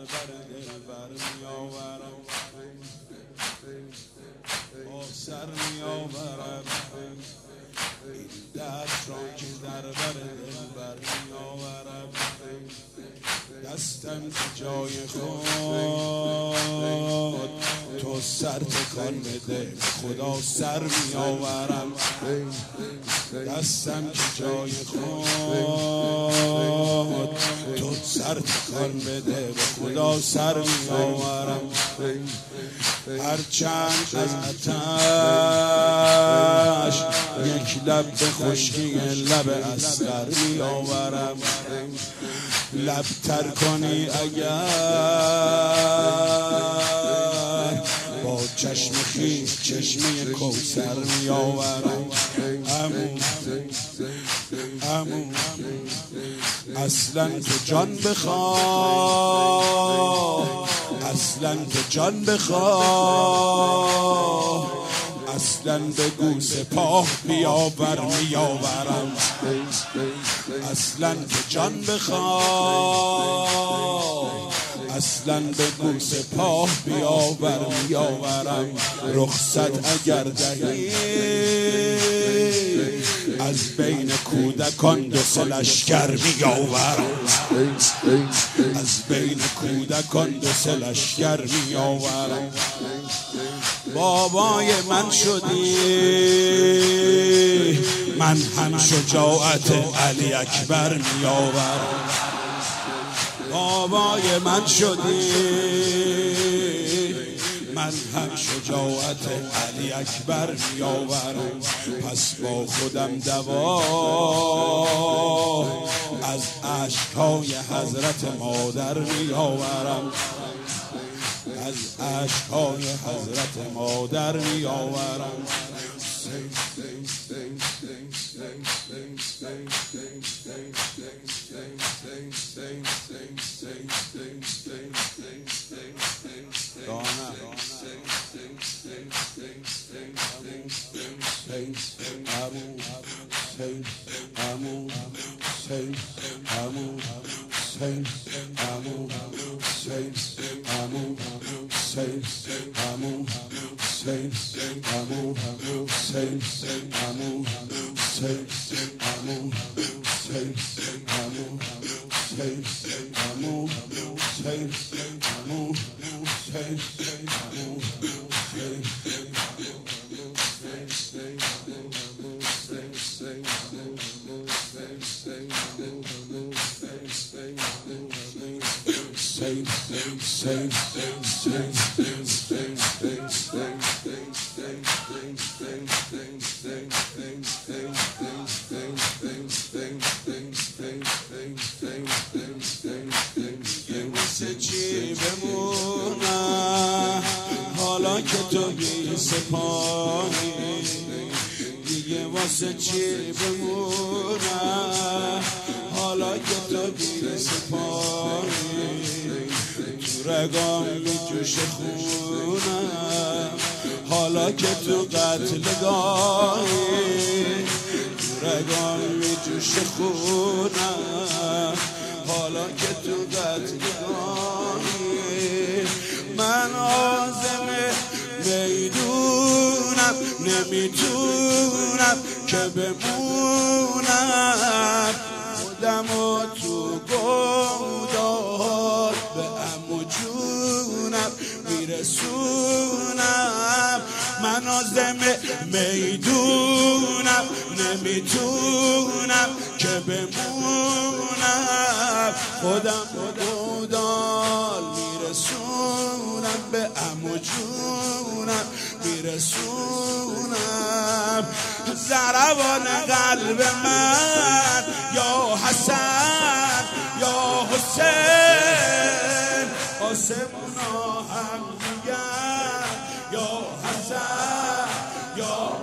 بر دلبر میآورم، با سر میآورم این دست را که در بر دلبر میآورم. دستم که جای خود تو سر تکان بده، خدا سر میآورم. دستم که جای خود تو سر تکان بده، به خدا سر میآورم. هرچند از آتش یک لب به خشکی لب اصغر میآورم. لب تر کنی اگر با چشم خویش چشمه کوثر میآورم. عمو اصلا تو جان بخواه، اصلا تو جان بخواه، اصلا بگو سپاه بیاور میآورم. اصلا تو جان بخواه، اصلا بگو سپاه بیاور میآورم. رخصت اگر دهی از بین کودکان دو سه لشکر میآورم، از بین کودکان دو سه لشکر میآورم. بابای من شدی من هم شجاعت علی اکبر میآورم. بابای من شدی من هم شجاعت علی اکبر میآورم. پس با خودم دوا از اشک‌های حضرت مادر میآورم، از اشک‌های حضرت مادر میآورم. واسه چی بمونم حالا که تو بی سپاهی، دیگه واسه چی بمونم حالا که تو بی سپاهی. تو رگام می جوش خونم حالا که تو قتلگاهی، تو رگام می جوش خونم حالا که تو قتلگاهی. من عازم میدونم نمیتونم که بمونم، خودمو تو گودال به عمو جونم میرسونم. من عازم میدونم نمیتونم که بمونم، خودم گودال میرسونم به عمو جونم میرسونم. ضربان قلب من یا حسن یا حسین، آسمونا هم میگن یا حسن یا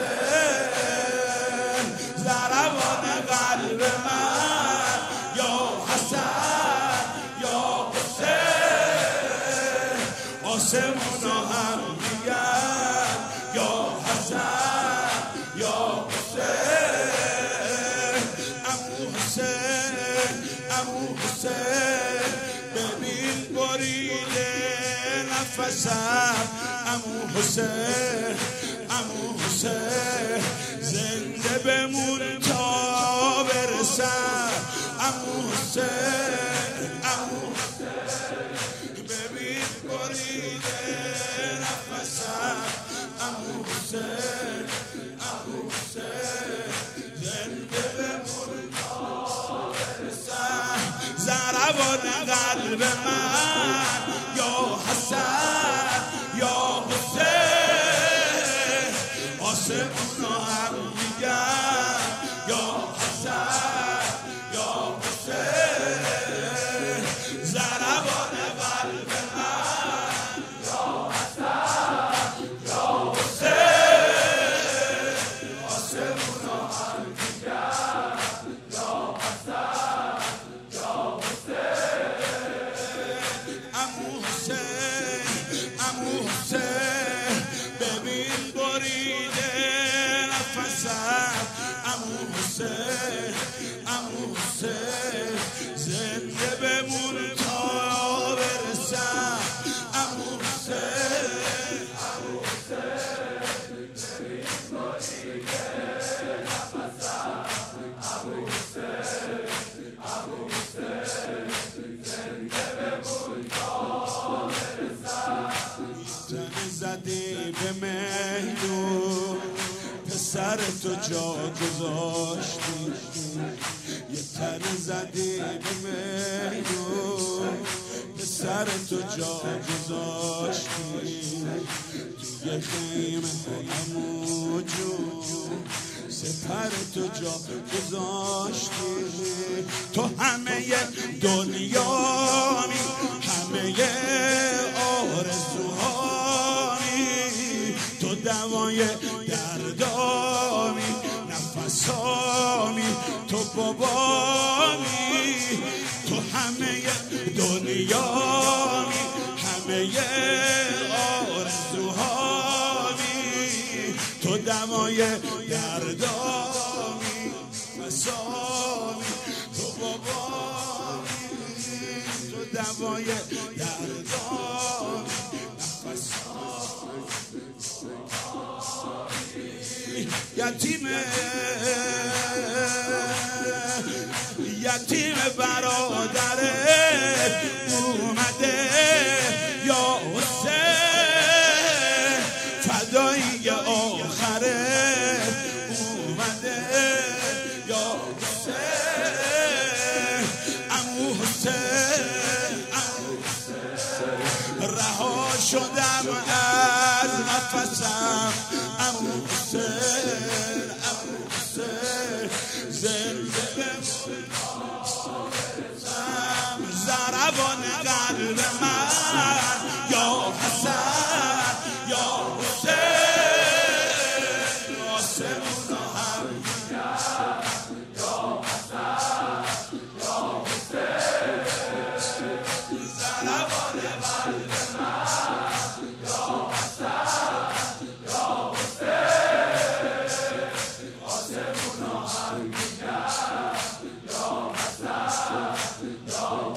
حسین. ضربان قلب من یا حسن یا حسین، آسمونا هم میگن یا حسن یا حسین. عمو حسین عمو حسین، ببین نفسم عمو حسین عمو حسین زنده بمون تا برسم عمو حسین عمو حسین ببین بریده نفسم عمو حسین عمو حسین زنده بمون تا برسم ضربان قلب من یا حسن یا حسین آسمونا هم میگن یا حسن یا حسین ضربان قلب من یا حسن یا حسین آسمونا هم میگن یا حسن یا حسین عمو حسین عمو حسین ببین بریده نفسم عمو حسین عمو حسین زنده بمون تا برسم عمو حسین عمو حسین ببین بریده نفسم عمو حسین عمو حسین زنده بمون تا برسم تن زدی به میدون پسر تو جا گذاشتی یه تن زدی به میدون پسر تو جا گذاشتی توی خیمه عمو جون سپر تو جا گذاشتی تو همه دنیایی همه آرزوهایی تو دوای دردامی نفسامی تو بابامی تو همه دنیامی همه آرزوهایی تو دوای دردامی نفسامی تو بابامی تو دوای دردامی یتیم برادره اومده یا حسین فدایی آخره اومده یا حسین عمو حسین رها شدم از نفسم عمو حسین عمو حسین زنده بمون ضربان قلب من یا حسن یا حسین آسمونا هم میگن یا حسن یا حسین ضربان قلب من یا حسن یا حسین آسمونا هم میگن یا حسن یا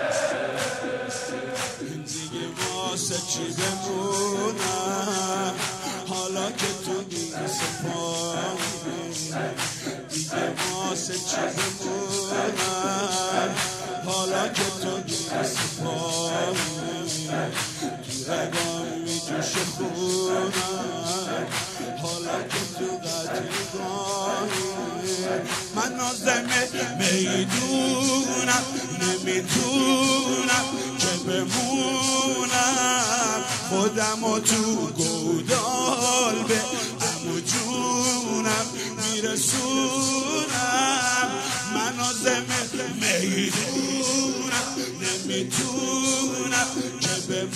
دیگه واسه چی بمونم حالا که تو نیست پایین دیگه واسه چی بمونم حالا که تو نیست پایین تو رگام میجوشه خونم حالا که تو قدیمایی من نازمه میدونم نمیتونم که بمونم خودمو تو گودال به عمو جونم میرسونم من نازمه میدونم نمیتونم که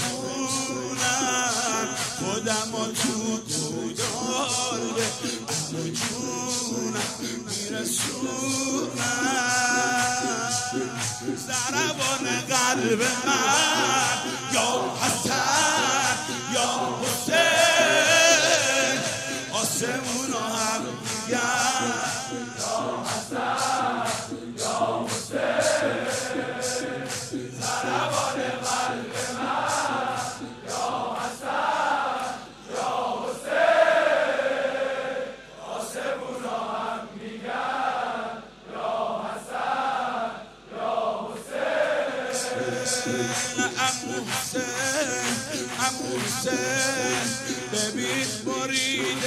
بمونم خودمو تو گودال به عمو جونم میرسونم ضربان قلب من یا حسن یا حسین آسمونا هم میگن یا حسن یا حسین ضربان قلب من یا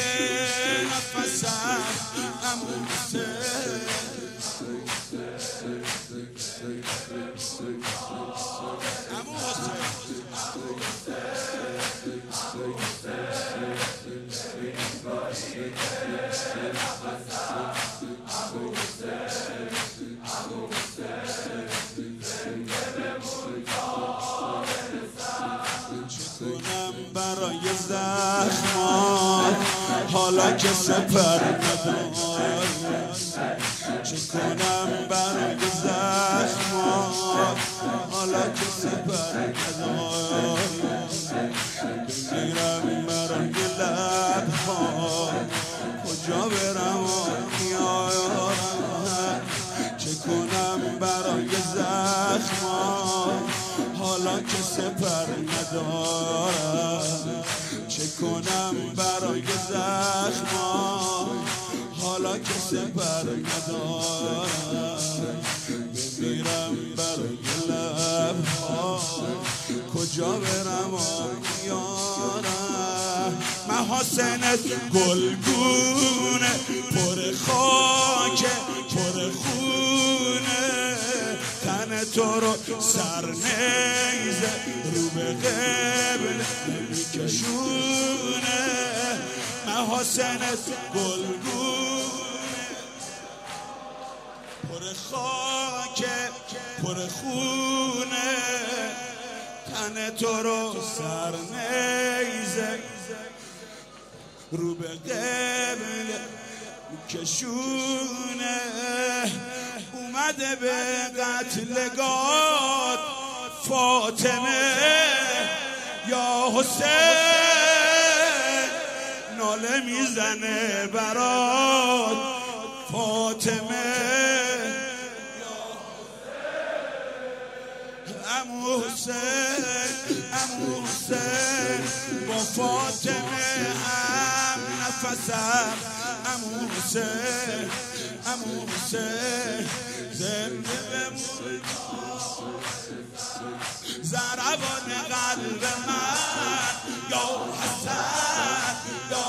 نفسم عمو حسین عمو چکنم برای زخمات حالا که سپر ندارم چکنم برای زخمات حالا که سپر ندارم بمیرم برای لبها کجا برم و میارم چکنم برای زخمات حالا که سپر ندارم چه کنم برای زخمات حالا که سپر ندارم بمیرم برای لبها کجا برم و میارم محاسنت گلگونه پر خاک پر خونه تن تو رو سر نیزه رو به قبل میکشونه محاسنت گلگونه پر خاک پر خونه تن تو رو سر نیزه رو به قبل میکشونه اومده به قتلگاه فاطمه یا حسین ناله میزنه برات فاطمه عمو حسین با فاطمه هم نفسم عمو حسین زنده بمون ضربان قلب من یا حسن یا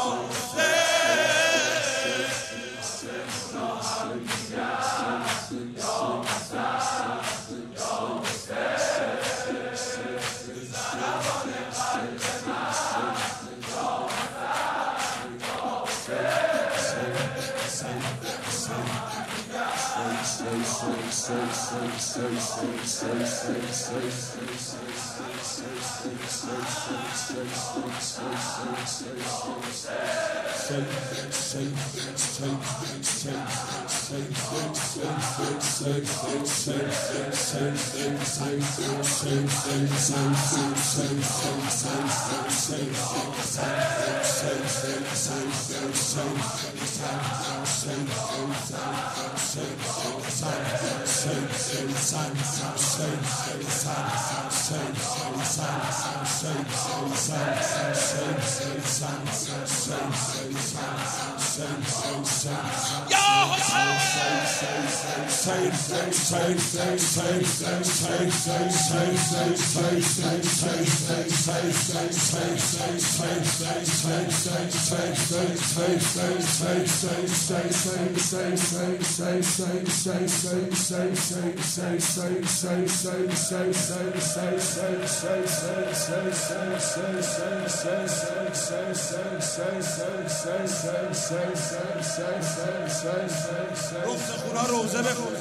روزه بخون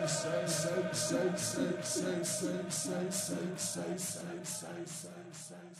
say